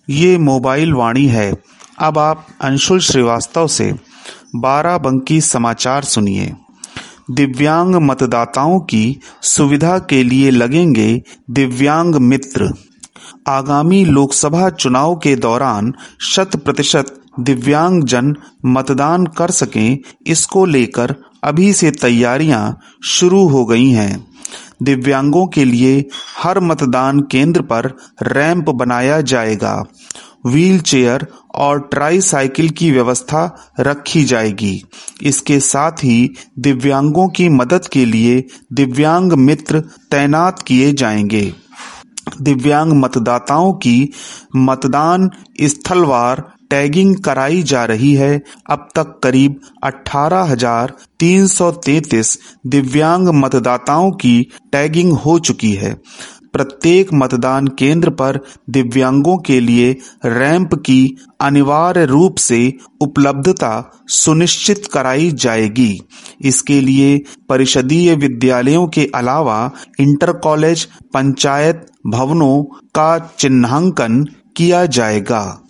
ये मोबाइल वाणी है। अब आप अंशुल श्रीवास्तव से बाराबंकी समाचार सुनिए। दिव्यांग मतदाताओं की सुविधा के लिए लगेंगे दिव्यांग मित्र। आगामी लोकसभा चुनाव के दौरान 100% दिव्यांग जन मतदान कर सकें, इसको लेकर अभी से तैयारियां शुरू हो गई हैं। दिव्यांगों के लिए हर मतदान केंद्र पर रैंप बनाया जाएगा। व्हील चेयर और ट्राई साइकिल की व्यवस्था रखी जाएगी। इसके साथ ही दिव्यांगों की मदद के लिए दिव्यांग मित्र तैनात किए जाएंगे। दिव्यांग मतदाताओं की मतदान स्थलवार टैगिंग कराई जा रही है। अब तक करीब 18,333 दिव्यांग मतदाताओं की टैगिंग हो चुकी है। प्रत्येक मतदान केंद्र पर दिव्यांगों के लिए रैंप की अनिवार्य रूप से उपलब्धता सुनिश्चित कराई जाएगी। इसके लिए परिषदीय विद्यालयों के अलावा इंटर कॉलेज पंचायत भवनों का चिन्हांकन किया जाएगा।